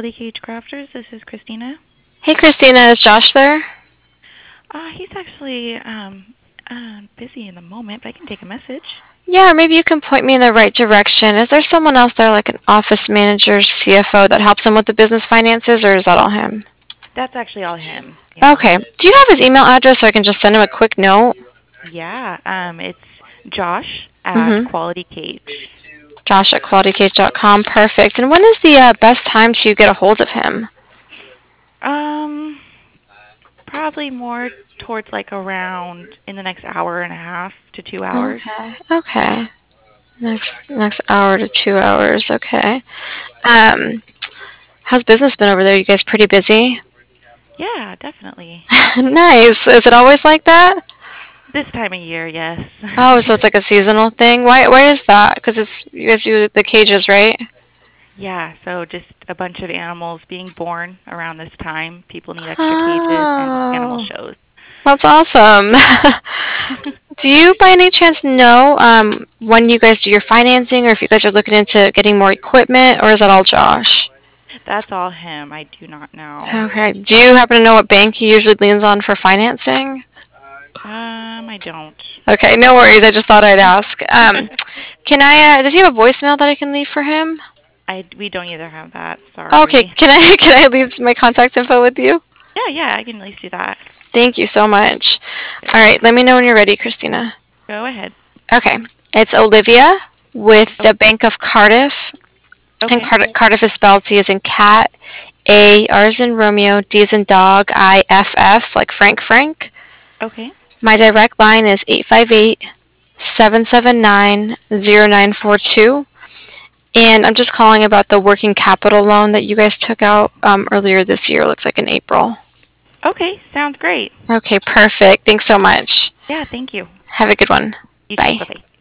Quality Cage Crafters. This is Christina. Hey Christina, is Josh there? He's actually busy in the moment, but I can take a message. Yeah, or maybe you can point me in the right direction. Is there someone else there, like an office manager, CFO, that helps him with the business finances, or is that all him? That's actually all him. Yeah. Okay. Do you have his email address so I can just send him a quick note? Yeah. It's Josh at Mm-hmm. Quality Cage. Josh at qualitycage.com. Perfect. And when is the best time to get a hold of him? Um, Probably more towards like around in the next hour and a half to 2 hours. Okay. Okay. Next hour to 2 hours. Okay. Um, how's business been over there? You guys pretty busy? Yeah, definitely. Nice. Is it always like that? This time of year, yes. Oh, so it's like a seasonal thing. Why is that? Because it's you guys do the cages, right? Yeah, so just a bunch of animals being born around this time. People need extra cages and animal Oh, shows. that's awesome. Do you by any chance know when you guys do your financing or if you guys are looking into getting more equipment or is that all Josh? That's all him. I do not know. Okay. Do you happen to know what bank he usually leans on for financing? I don't. Okay, no worries. I just thought I'd ask. Can I? Does he have a voicemail that I can leave for him? We don't either have that. Okay. Sorry. Can I? Can I leave my contact info with you? Yeah, yeah, I can at least do that. Thank you so much. All Sure. right. Let me know when you're ready, Christina. Go ahead. Okay. It's Olivia with Oh, the Bank of Cardiff, and okay. Cardiff is spelled C as in cat, A, R as in Romeo, D as in dog, I, F, F, like Frank Frank. Okay. My direct line is 858-779-0942. And I'm just calling about the working capital loan that you guys took out earlier this year, looks like in April. Okay, sounds great. Okay, perfect. Thanks so much. Yeah, thank you. Have a good one. You too. Bye. Bye-bye.